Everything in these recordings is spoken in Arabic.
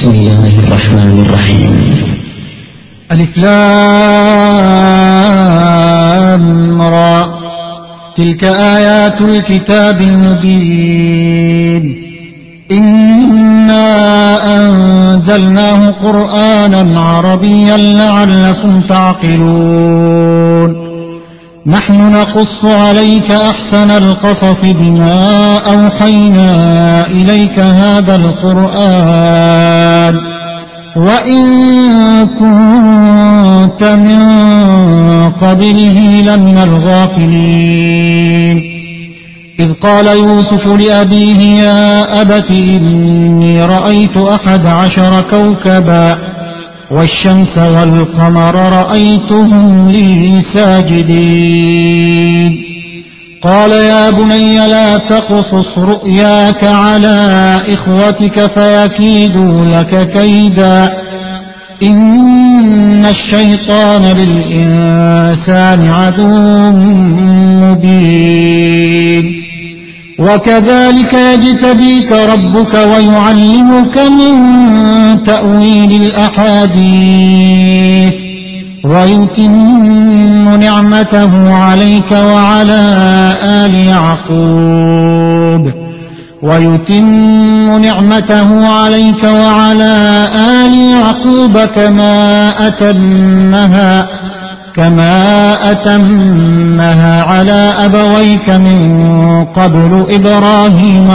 بسم الله الرحمن الرحيم. ألف لام را تلك آيات الكتاب المبين إنا أنزلناه قرآنا عربيا لعلكم تعقلون نحن نقص عليك أحسن القصص بما أوحينا إليك هذا القرآن وإن كنت من قبله لمن الغافلين إذ قال يوسف لأبيه يا أبت إني رأيت 11 كوكبا والشمس والقمر رأيتهم لي ساجدين قال يا بني لا تقصص رؤياك على إخوتك فيكيدوا لك كيدا إن الشيطان للإنسان عدو مبين وكذلك يجتبيك ربك ويعلمك من تأويل الأحاديث ويتم نعمته عليك وعلى آل يعقوب كما أتمها على أبويك من قبل إبراهيم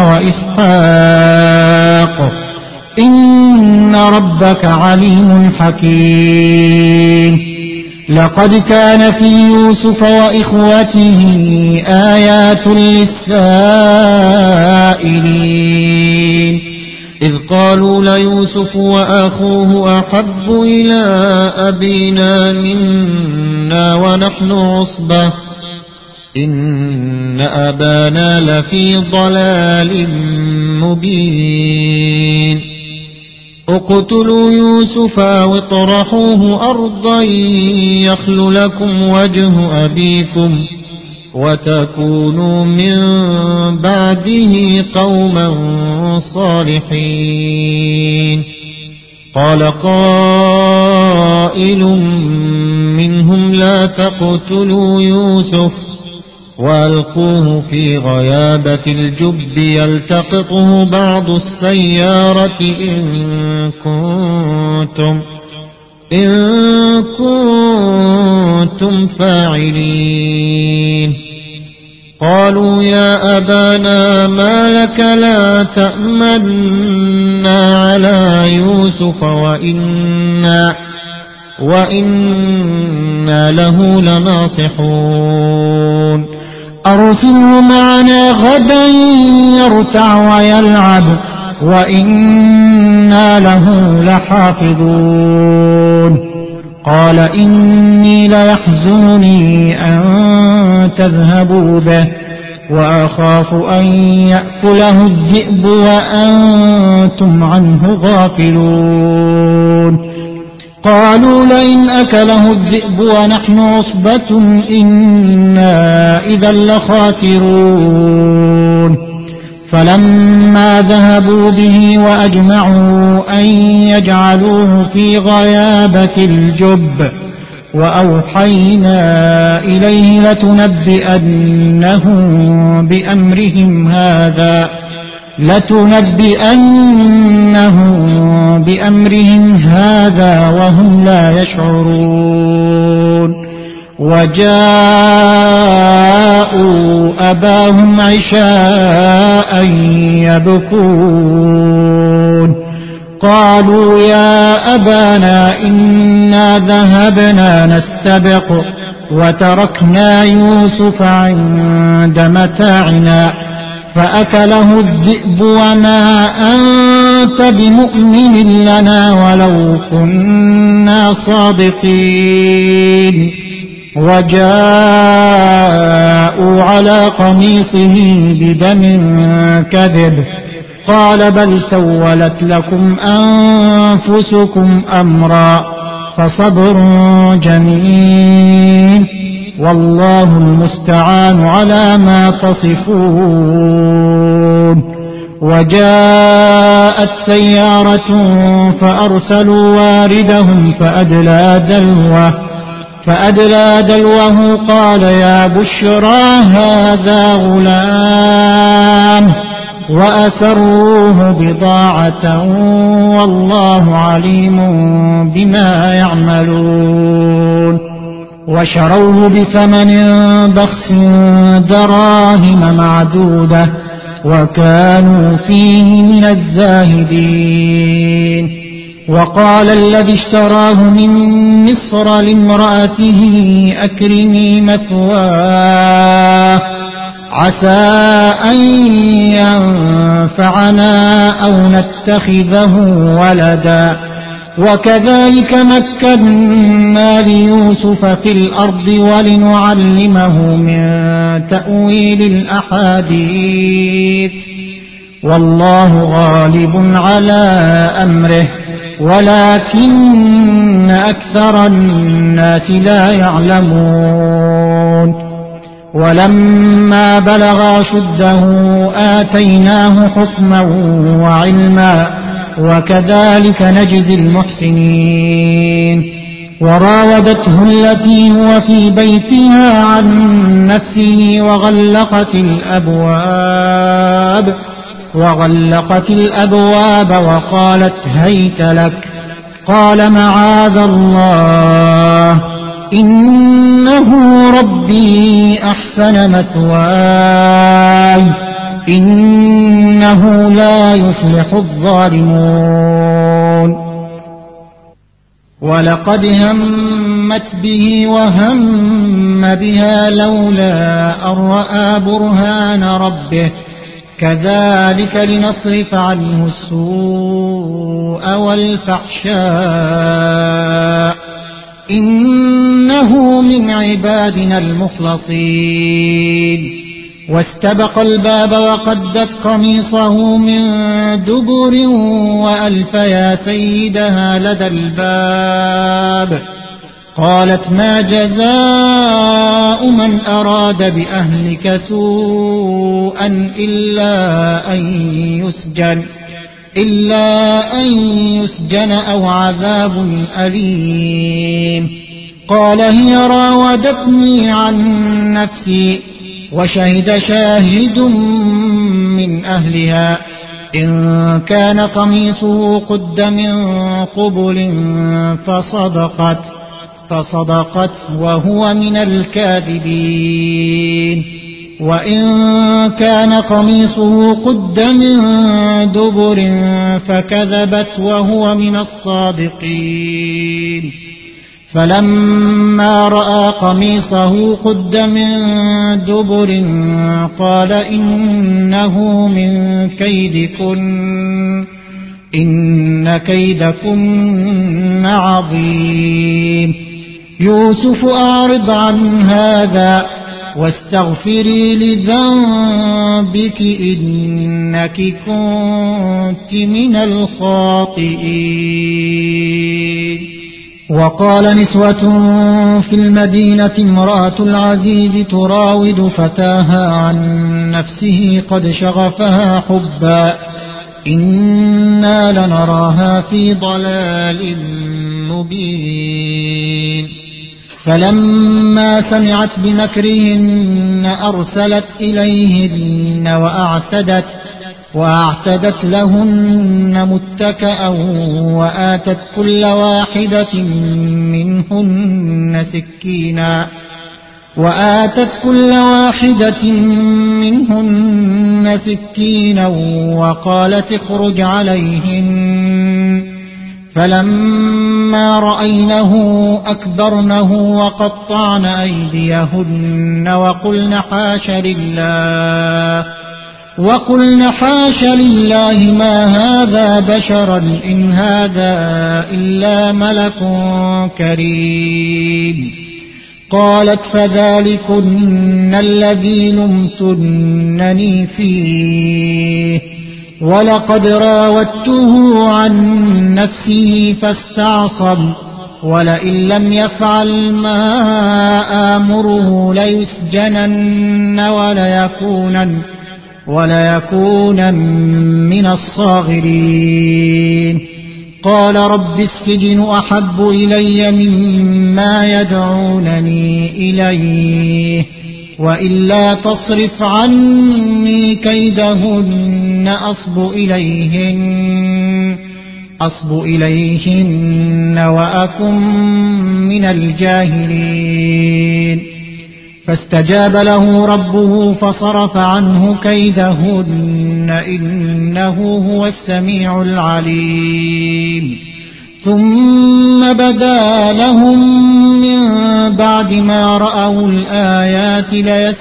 وإسحاق إن ربك عليم حكيم لقد كان في يوسف وإخوته آيات للسائلين إذ قالوا ليوسف وأخوه أحب إلى أبينا منا ونحن عصبة إن أبانا لفي ضلال مبين اقتلوا يوسف أو اطرحوه أرضا يخل لكم وجه أبيكم وتكونوا من بعده قوما صالحين قال قائل منهم لا تقتلوا يوسف وألقوه في غيابة الجب يلتقطه بعض السيارة إن كنتم فاعلين قالوا يا أبانا ما لك لا تأمنا على يوسف وإنا له لناصحون أرسله معنا غدا يرتع ويلعب وإنا له لحافظون قال إني ليحزنني أن تذهبوا به وأخاف أن يأكله الذئب وأنتم عنه غافلون قالوا لئن أكله الذئب ونحن عصبة إنا إذا لخاسرون فلما ذهبوا به وأجمعوا أن يجعلوه في غيابة الجب وأوحينا إليه لتنبئنهم بأمرهم هذا وهم لا يشعرون وجاءوا أباهم عشاء يبكون قالوا يا أبانا إنا ذهبنا نستبق وتركنا يوسف عند متاعنا فأكله الذئب وما أنت بمؤمن لنا ولو كنا صادقين وجاءوا على قميصه بدم كذب قال بل سولت لكم أنفسكم أمرا فصبر جميل والله المستعان على ما تصفون وجاءت سيارة فأرسلوا واردهم فأدلى دلوه قال يا بشرى هذا غلام وأسروه بضاعة والله عليم بما يعملون وشروه بثمن بخس دراهم معدودة وكانوا فيه من الزاهدين وقال الذي اشتراه من مصر لامرأته أكرمي مثواه عسى أن ينفعنا أو نتخذه ولدا وكذلك مكنا ليوسف في الأرض ولنعلمه من تأويل الأحاديث والله غالب على أمره ولكن أكثر الناس لا يعلمون ولما بلغ أشده آتيناه حكما وعلما وكذلك نجزي المحسنين وراودته التي هو في بيتها عن نفسه وغلقت الأبواب وقالت هيت لك قال معاذ الله إنه ربي أحسن مثواي إنه لا يفلح الظالمون ولقد همت به وهم بها لولا أن رأى برهان ربه كذلك لنصرف عنه السوء والفحشاء إنه من عبادنا المخلصين واستبق الباب وقدت قميصه من دبر وألف يا سيدها لدى الباب قالت ما جزاء من أراد بأهلك سوءا إلا أن يسجن أو عذاب أليم قال هي راودتني عن نفسي وشهد شاهد من أهلها إن كان قميصه قد من قبل فصدقت وهو من الكاذبين وإن كان قميصه قد من دبر فكذبت وهو من الصادقين فلما رأى قميصه قد من دبر قال إنه من كيدكن إن كيدكن عظيم يوسف أعرض عن هذا واستغفري لذنبك إنك كنت من الخاطئين وقال نسوة في المدينة امرأة العزيز تراود فتاها عن نفسه قد شغفها حبا إنا لنراها في ضلال مبين فلما سمعت بمكرهن أرسلت إليهن وأعتدت لهن متكأ وآتت كل واحدة منهن سكينا وقالت اخرج عليهن فلما رأينه أكبرنه وقطعن أيديهن وقلن حاش لله ما هذا بشرا إن هذا إلا ملك كريم قالت فذلكن الذي لمتنني فيه ولقد راودته عن نفسه فاستعصم ولئن لم يفعل ما آمره ليسجنن وليكون من الصاغرين. قال رب السجن أحب إلي مما يدعونني إليه، وإلا تصرف عني كيدهن أصب إليهن وأكن من الجاهلين. فاستجاب له ربه فصرف عنه كيدهن إنه هو السميع العليم. ثم بدا لهم من بعد ما رأوا الآيات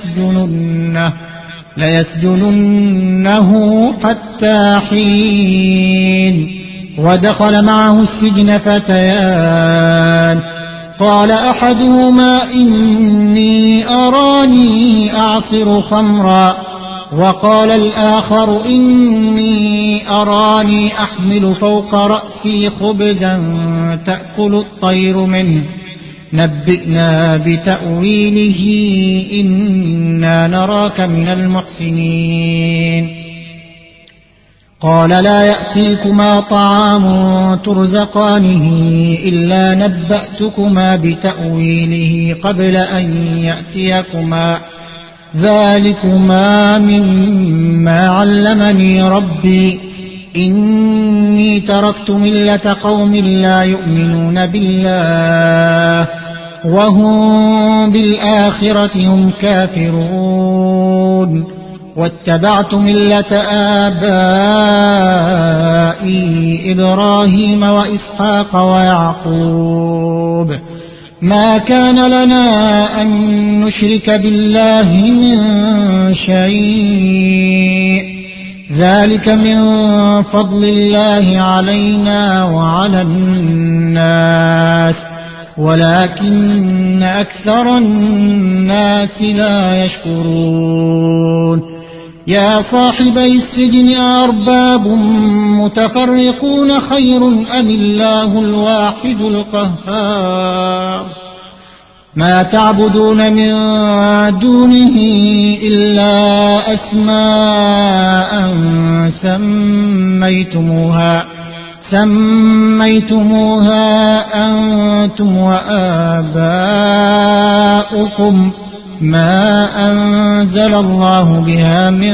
ليسجننه حتى حين. ودخل معه السجن فتيان، قال أحدهما إني أراني أعصر خمرا، وقال الآخر إني أراني أحمل فوق رأسي خبزا تأكل الطير منه، نبئنا بتأويله إنا نراك من المحسنين. قال لا يأتيكما طعام ترزقانه إلا نبأتكما بتأويله قبل أن يأتيكما، ذلكما مما علمني ربي، إني تركت ملة قوم لا يؤمنون بالله وهم بالآخرة هم كافرون، واتبعت ملة آبائي إبراهيم وإسحاق ويعقوب، ما كان لنا أن نشرك بالله من شيء، ذلك من فضل الله علينا وعلى الناس ولكن أكثر الناس لا يشكرون. يا صاحبي السجن أرباب متفرقون خير أم الله الواحد القهار؟ ما تعبدون من دونه إلا أسماء سميتموها أنتم وآباؤكم ما أنزل الله بها من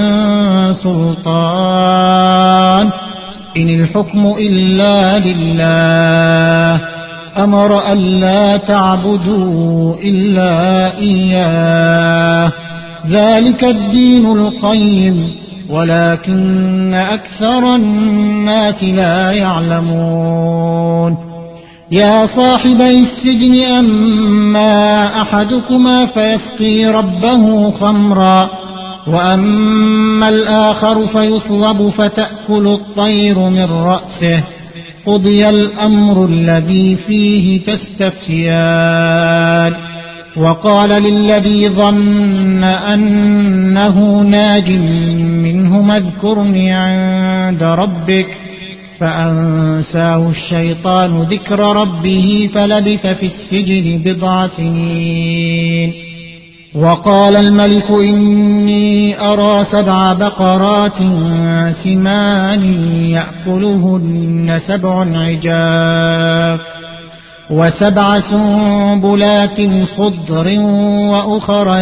سلطان، إن الحكم إلا لله، أمر ألا تعبدوا إلا إياه، ذلك الدين القيم ولكن أكثر الناس لا يعلمون. يا صاحبي السجن أما أحدكما فيسقي ربه خمرا، وأما الآخر فيصلب فتأكل الطير من رأسه، قضي الأمر الذي فيه تستفتيان. وقال للذي ظن أنه ناج منهما اذكرني عند ربك، فأنساه الشيطان ذكر ربه فلبث في السجن 7 سنين. وقال الملك إني أرى 7 بقرات سمان يأكلهن 7 عجاف و7 سنبلات خضر وأخر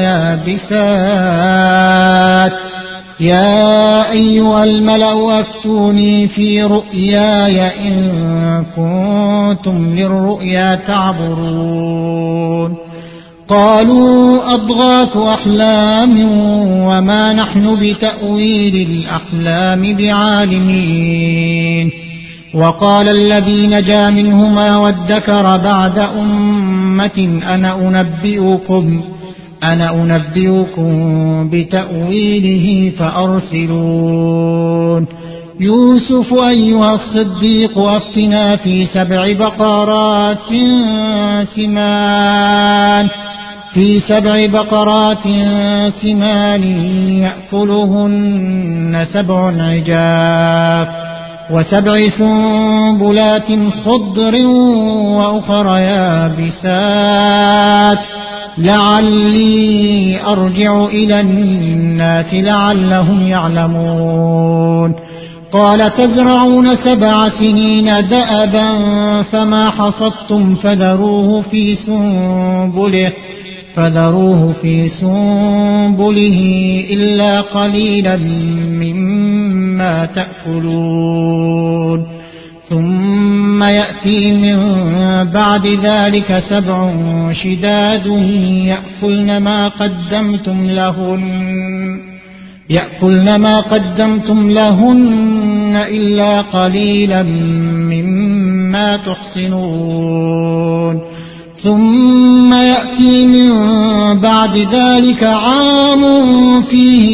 يابسات، يا أيها الملأ أفتوني في رؤياي إن كنتم للرؤيا تعبرون. قالوا أضغاث أحلام وما نحن بتأويل الأحلام بعالمين. وقال الذي نجا منهما وادكر بعد أمة أنا أنبئكم بتأويله فأرسلون. يوسف أيها الصديق أفتنا في 7 بقرات سمان يأكلهن 7 عجاف و7 سنبلات خضر وأخر يابسات، لعلي أرجع إلى الناس لعلهم يعلمون قال تزرعون 7 سنين دأبا فما حصدتم فذروه في سنبله إلا قليلا مما تأكلون ثم يأتي من بعد ذلك 7 شداد يأكلن ما قدمتم لهن إلا قليلا مما تحصنون ثم يأتي من بعد ذلك عام فيه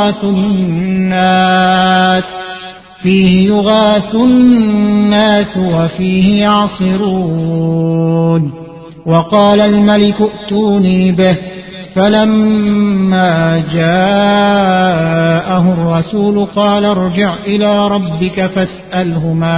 يغاث الناس وفيه يعصرون وقال الملك ائتوني به فلما جاءه الرسول قال ارجع إلى ربك فاسأله ما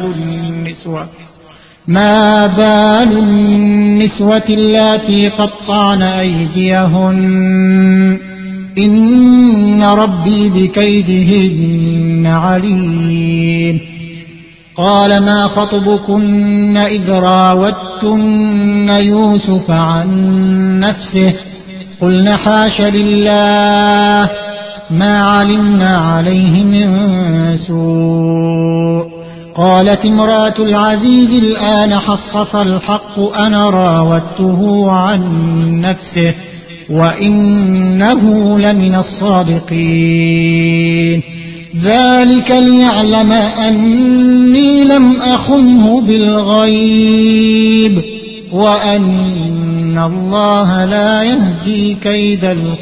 بال النسوة اللاتي قطعن أيديهن إن ربي بكيدهن عليم قال ما خطبكن إذ راوتن يوسف عن نفسه قلنا حاش لله ما علمنا عليه من سوء قالت امرأة العزيز الآن حصحص الحق أنا راودته عن نفسه وإنه لمن الصادقين ذلك ليعلم أني لم أخنه بالغيب وأن الله لا يهدي كيد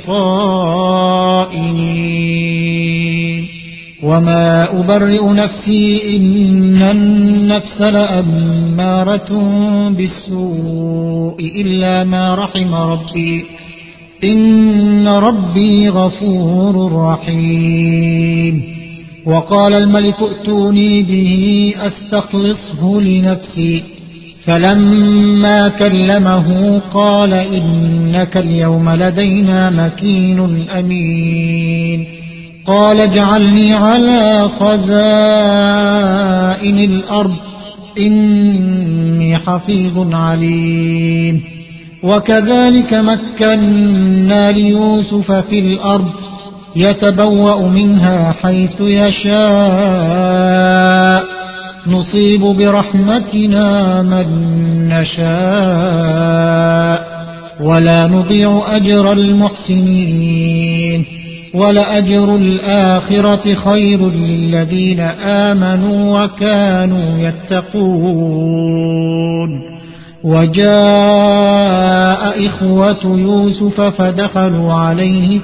الخائنين وما أبرئ نفسي إن النفس لأمارة بالسوء إلا ما رحم ربي إن ربي غفور رحيم وقال الملك ائتوني به أستخلصه لنفسي فلما كلمه قال إنك اليوم لدينا مكين أمين قال اجعلني على خزائن الأرض إني حفيظ عليم وكذلك مكنا ليوسف في الأرض يتبوأ منها حيث يشاء نصيب برحمتنا من نشاء ولا نضيع أجر المحسنين ولأجر الآخرة خير للذين آمنوا وكانوا يتقون وجاء إخوة يوسف فدخلوا عليه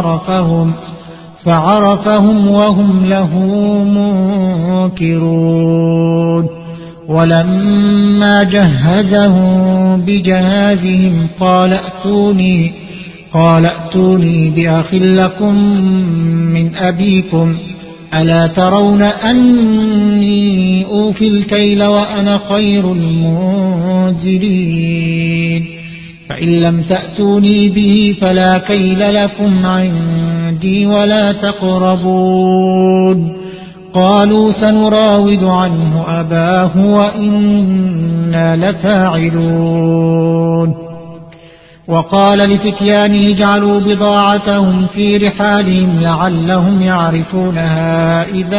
فعرفهم وهم له منكرون ولما جهزهم بجهازهم قال ائتوني بأخ لكم من أبيكم ألا ترون أني أوفي الكيل وأنا خير المنزلين فإن لم تأتوني به فلا كيل لكم عندي ولا تقربون قالوا سنراود عنه أباه وإنا لفاعلون وقال لفتيانه اجعلوا بضاعتهم في رحالهم لعلهم يعرفونها إذا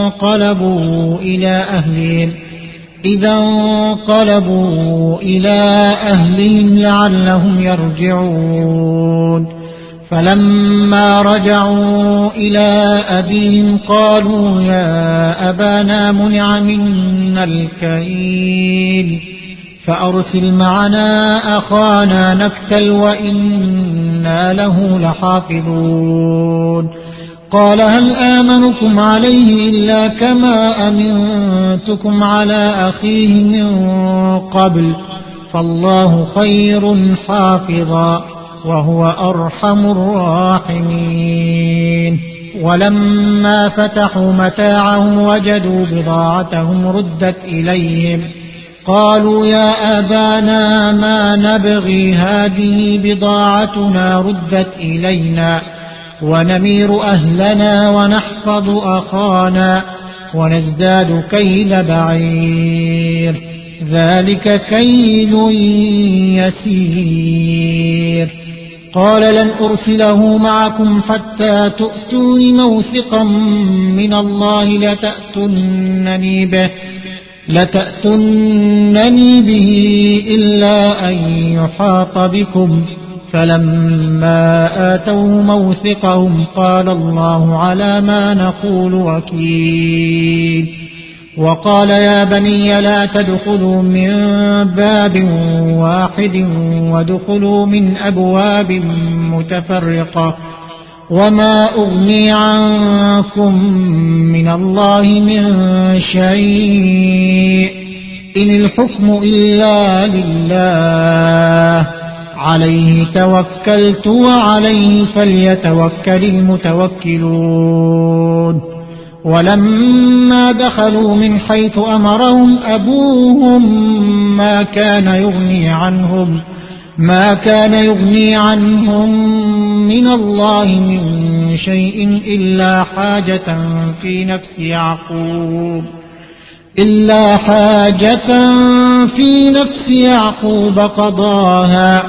انقلبوا إلى أهلهم لعلهم يرجعون فلما رجعوا إلى أبيهم قالوا يا أبانا منع منا الكيل فأرسل معنا أخانا نكتل وإنا له لحافظون قال هل آمنكم عليه إلا كما أمنتكم على أخيه من قبل فالله خير حافظا وهو أرحم الراحمين ولما فتحوا متاعهم وجدوا بضاعتهم ردت إليهم قالوا يا أبانا ما نبغي هذه بضاعتنا ردت إلينا ونمير أهلنا ونحفظ أخانا ونزداد كيل بعير ذلك كيل يسير قال لن أرسله معكم حتى تؤتون موثقا من الله لتأتنني به إلا أن يحاط بكم فلما آتوه موثقهم قال الله على ما نقول وكيل وقال يا بني لا تدخلوا من باب واحد وادخلوا من أبواب متفرقة وما أغني عنكم من الله من شيء إن الحكم إلا لله عليه توكلت وعليه فليتوكل المتوكلون ولما دخلوا من حيث أمرهم أبوهم ما كان يغني عنهم من الله من شيء إلا حاجة في نفس يعقوب قضاها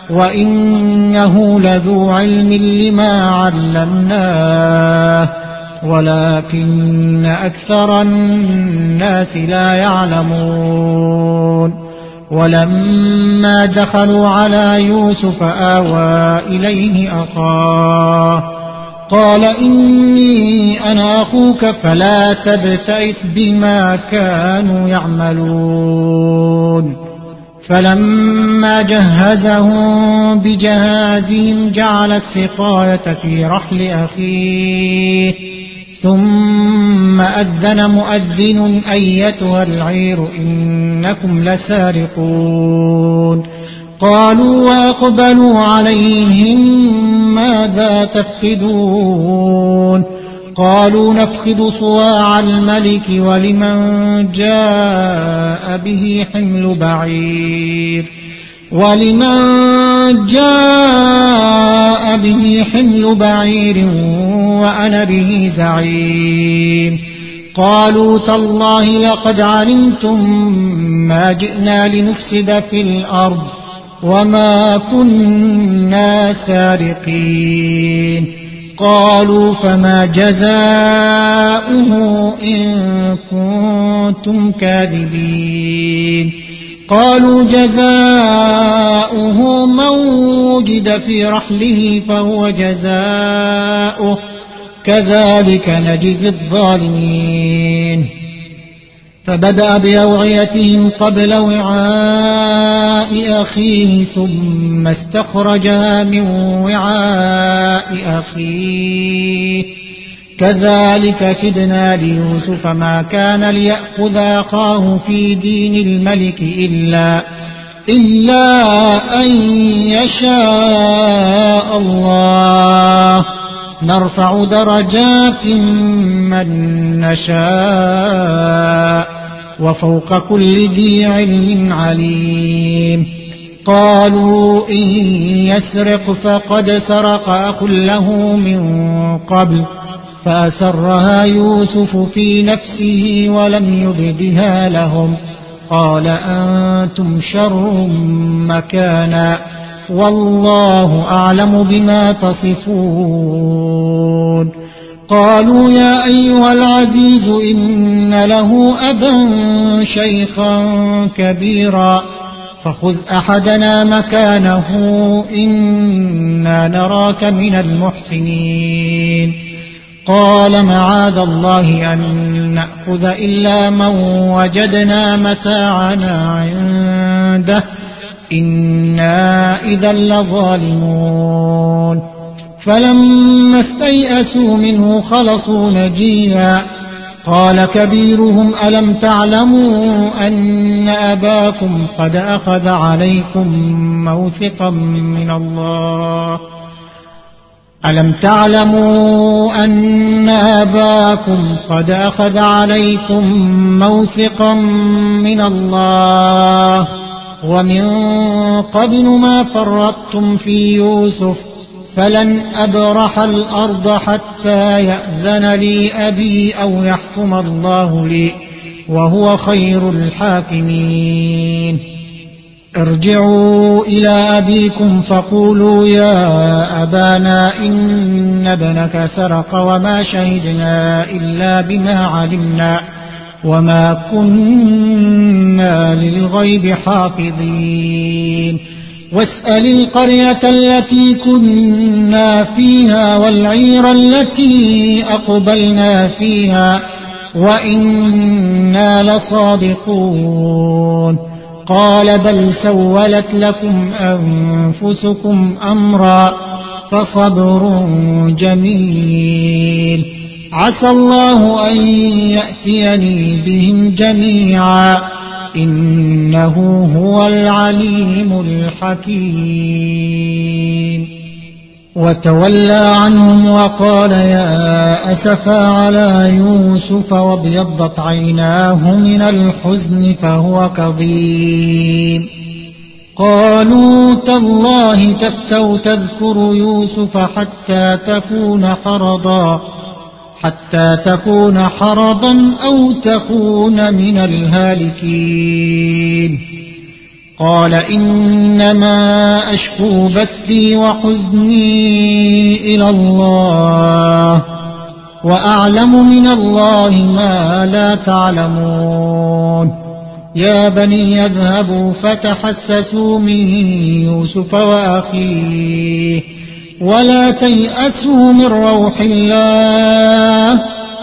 وإنه لذو علم لما علمناه ولكن أكثر الناس لا يعلمون ولما دخلوا على يوسف آوى إليه أخاه قال إني أنا أخوك فلا تبتئس بما كانوا يعملون فلما جهزهم بجهازهم جعل السقاية في رحل أخيه ثم أذن مؤذن أيتها العير إنكم لسارقون قالوا وأقبلوا عليهم ماذا تفقدون قالوا نفقد صواع الملك ولمن جاء به حمل بعير وأنا به زعيم قالوا تالله لقد علمتم ما جئنا لنفسد في الأرض وما كنا سارقين قالوا فما جزاؤه إن كنتم كاذبين قالوا جزاؤه من وجد في رحله فهو جزاؤه كذلك نجزي الظالمين فبدأ بأوعيتهم قبل وعاء أخيه ثم استخرجها من وعاء أخيه كذلك كدنا ليوسف ما كان ليأخذ أخاه في دين الملك إلا أن يشاء الله نرفع درجات من نشاء وفوق كل ذي علم عليم قالوا إن يسرق فقد سرق أخ له من قبل فأسرها يوسف في نفسه ولم يبدها لهم قال أنتم شر مكانا والله أعلم بما تصفون قالوا يا أيها العزيز إن له أبا شيخا كبيرا فخذ أحدنا مكانه إنا نراك من المحسنين قال معاذ الله أن نأخذ إلا من وجدنا متاعنا عنده إنا إذا لظالمون فلما استيئسوا منه خلصوا نجيا قال كبيرهم ألم تعلموا أن أباكم قد أخذ عليكم موثقا من الله ألم تعلموا أن أباكم قد أخذ عليكم موثقا من الله ومن قبل ما فرطتم في يوسف فلن أبرح الأرض حتى يأذن لي أبي أو يحكم الله لي وهو خير الحاكمين ارجعوا إلى أبيكم فقولوا يا أبانا إن ابنك سرق وما شهدنا إلا بما علمنا وما كنا للغيب حافظين واسأل القرية التي كنا فيها والعير التي أقبلنا فيها وإنا لصادقون قال بل سولت لكم أنفسكم أمرا فصبر جميل عسى الله أن يأتيني بهم جميعا إنه هو العليم الحكيم وتولى عنهم وقال يا أسفا على يوسف وابيضت عيناه من الحزن فهو كظيم قالوا تالله تفتأ تذكر يوسف حتى تكون حرضا أو تكون من الهالكين قال إنما أشكو بثي وحزني إلى الله وأعلم من الله ما لا تعلمون يا بني اذهبوا فتحسسوا من يوسف وأخيه ولا تيأسوا من روح الله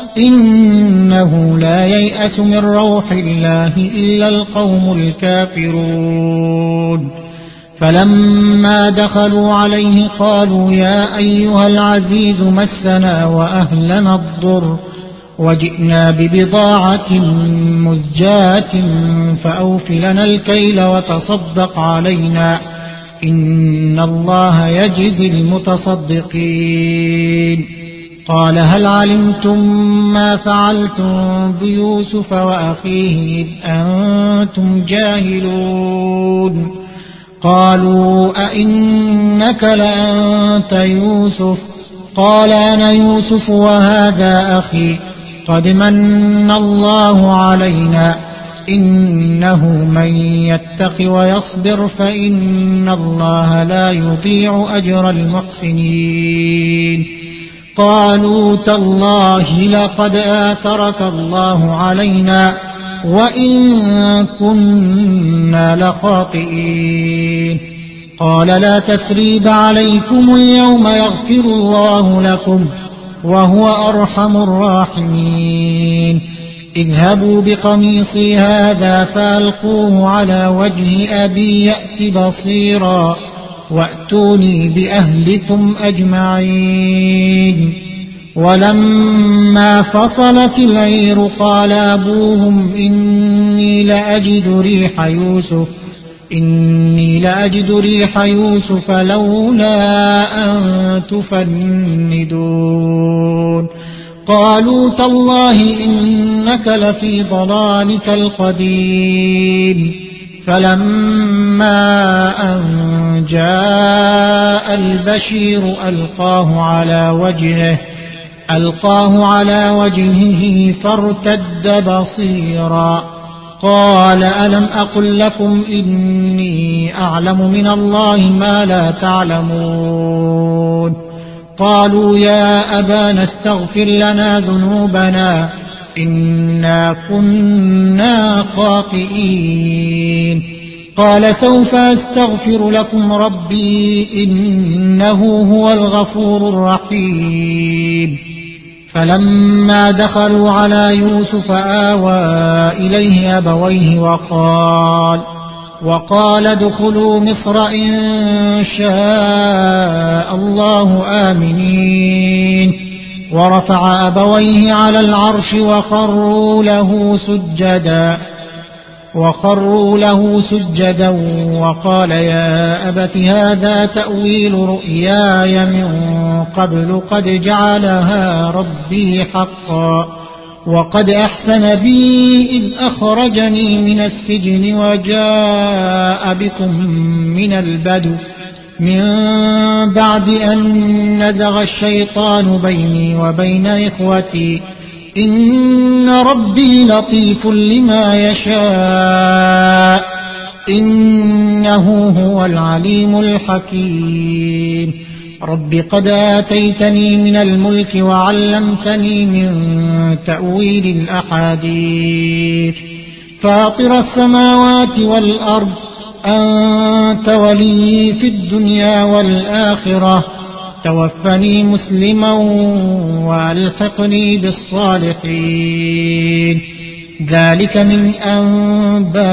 إنه لا ييأس من روح الله إلا القوم الكافرون فلما دخلوا عليه قالوا يا أيها العزيز مسنا وأهلنا الضر وجئنا ببضاعة مزجاة فأوف لنا الكيل وتصدق علينا إن الله يجزي المتصدقين قال هل علمتم ما فعلتم بيوسف وأخيه إذ أنتم جاهلون قالوا أئنك لأنت يوسف قال أنا يوسف وهذا أخي قد من الله علينا إنه من يتق ويصبر فإن الله لا يضيع أجر المحسنين قالوا تالله لقد آثرك الله علينا وإن كنا لخاطئين قال لا تثريب عليكم اليوم يغفر الله لكم وهو أرحم الراحمين اذهبوا بقميصي هذا فألقوه على وجه أبي يأت بصيرا وأتوني بأهلكم أجمعين ولما فصلت العير قال أبوهم إني لأجد ريح يوسف لولا أن تفندون قالوا تالله إنك لفي ضلالك القديم فلما أن جاء البشير ألقاه على وجهه فارتد بصيرا قال ألم أقل لكم إني أعلم من الله ما لا تعلمون قالوا يا أبانا استغفر لنا ذنوبنا إنا كنا خاطئين قال سوف أستغفر لكم ربي إنه هو الغفور الرحيم فلما دخلوا على يوسف آوى إليه أبويه وقال ادخلوا مصر إن شاء الله آمنين ورفع أبويه على العرش وخروا له سجدا وقال يا أبت هذا تأويل رؤياي من قبل قد جعلها ربي حقا وقد أحسن بي إذ أخرجني من السجن وجاء بكم من البدو من بعد أن نزغ الشيطان بيني وبين إخوتي إن ربي لطيف لما يشاء إنه هو العليم الحكيم رب قد آتيتني من الملك وعلمتني من تأويل الأحاديث فاطر السماوات والأرض أنت ولي في الدنيا والآخرة توفني مسلما وألحقني بالصالحين ذلك من أنباء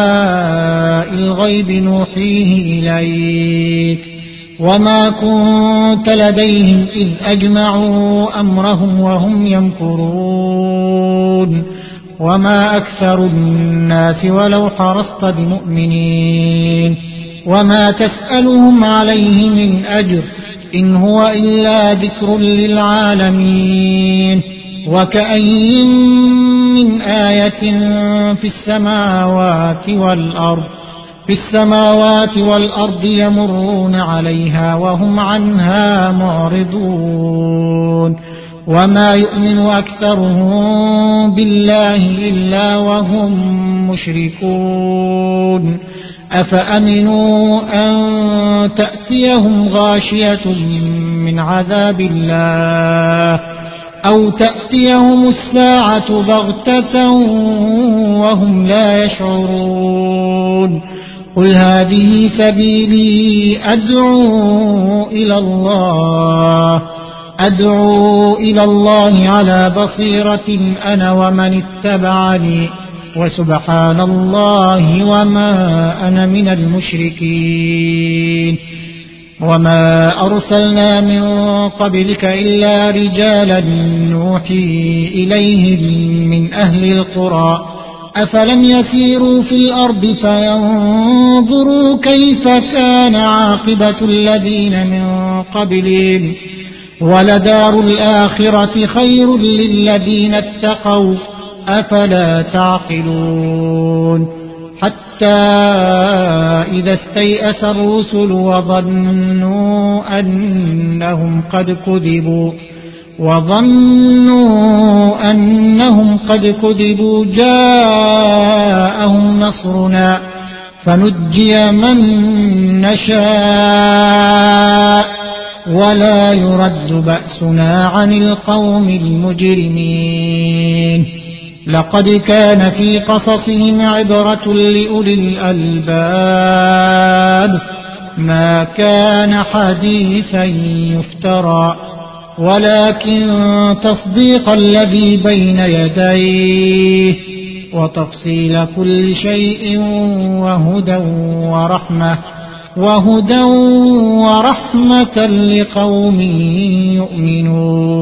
الغيب نوحيه إليك وما كنت لديهم إذ أجمعوا أمرهم وهم يمكرون وما أكثر الناس ولو حرصت بمؤمنين وما تسألهم عليه من أجر إن هو إلا ذكر للعالمين وكأي من آية في السماوات والأرض يمرون عليها وهم عنها معرضون وما يؤمن أكثرهم بالله إلا وهم مشركون أفأمنوا أن تأتيهم غاشية من عذاب الله أو تأتيهم الساعة بغتة وهم لا يشعرون قل هذه سبيلي أدعو إلى الله على بصيرة أنا ومن اتبعني وسبحان الله وما أنا من المشركين وما أرسلنا من قبلك إلا رجالا نوحي إليهم من أهل القرى أفلم يسيروا في الأرض فينظروا كيف كان عاقبة الذين من قبلهم ولدار الآخرة خير للذين اتقوا أفلا تعقلون حتى إذا استيأس الرسل وظنوا أنهم قد كذبوا جاءهم نصرنا فنجي من نشاء ولا يرد بأسنا عن القوم المجرمين لقد كان في قصصهم عبرة لأولي الألباب ما كان حديثا يفترى ولكن تصديق الذي بين يديه وتفصيل كل شيء وهدى ورحمة لقوم يؤمنون